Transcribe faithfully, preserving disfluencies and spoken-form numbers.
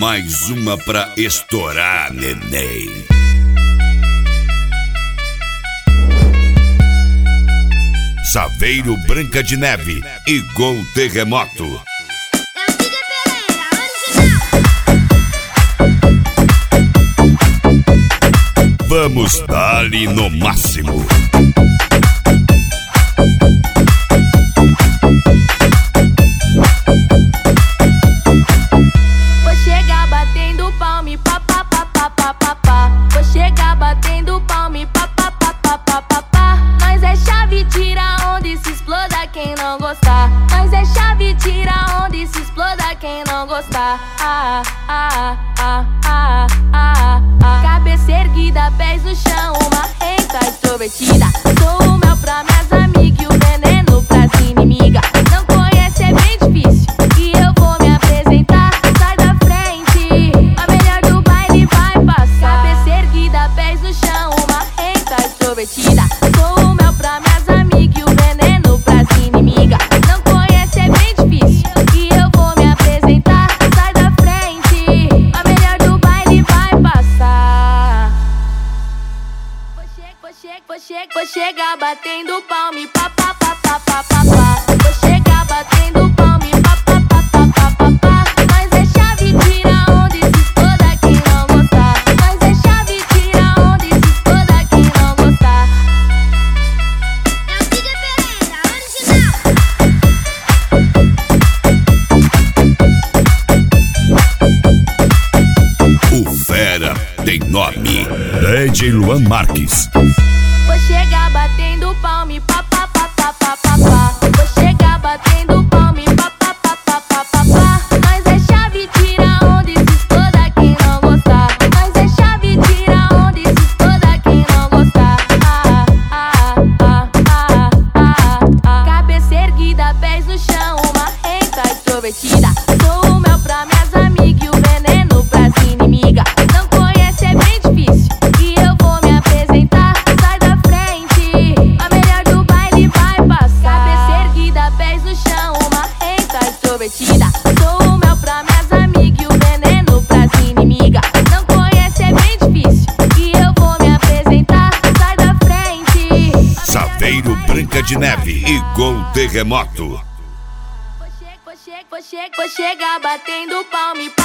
Mais uma pra estourar, neném. Saveiro Branca de Neve e Gol Terremoto. Vamos dar-lhe no máximo. Vou chegar batendo palme, pá, pá, pá, pá, pá, pá, pá. Vou chegar batendo palme, pá, pá, pá, pá, pá, pá, pá. Nós é chave, tira onde se exploda quem não gostar. Nós é chave, tira onde se exploda quem não gostar. Ah, ah, ah, ah, ah, ah. Cabeça erguida, pés no chão, uma renta extrovertida. Sou o mel pra minhas amigas e o veneno pras inimigas. Não conhece, é bem difícil, e eu vou me apresentar. Sai da frente, a melhor do baile vai passar. Cabeça erguida, pés no chão, uma renta extrovertida. Sou o mel pra minhas amigas e o veneno pras inimigas. Não conhece, é bem difícil, e eu vou me apresentar. Sai da frente, a melhor do baile vai passar. Vou che- vou che- vou che- Vou chegar batendo palme, pá, pá, pá, pá, pá, pá, pá. Vou chegar batendo palme, pá, pá, pá, pá, pá, pá, pá. Nós é chave, tira onde se exploda quem não gostar. Nós é chave, tira onde se exploda quem não gostar. É o D J Pereira, original. O fera tem nome. D J Luan Marques. Vou chegar batendo palme, pá, pá, pá, pá, pá, pá, pá. Vou chegar batendo palme, pá, pá, pá, pá, pá, pá, pá. Nós é chave, tira onde se exploda quem não gostar. Nós é chave, tira onde se exploda quem não gostar. Ah, ah, ah, ah, ah, ah. Cabeça erguida, pés no chão, uma renta extrovertida. Sou o mel pra minhas amigas e o veneno pras inimigas. Não conhece, é bem difícil, e eu vou me apresentar. Sai da frente, a melhor do baile vai passar. Cabeça erguida, pés no chão, uma renta extrovertida. Sou o mel pra minhas amigas e o veneno pras inimigas. Não conhece, é bem difícil, e eu vou me apresentar. Sai da frente. Saveiro Branca de Neve e Gol Terremoto. Vou che- vou che- vou che- vou chegar batendo palme.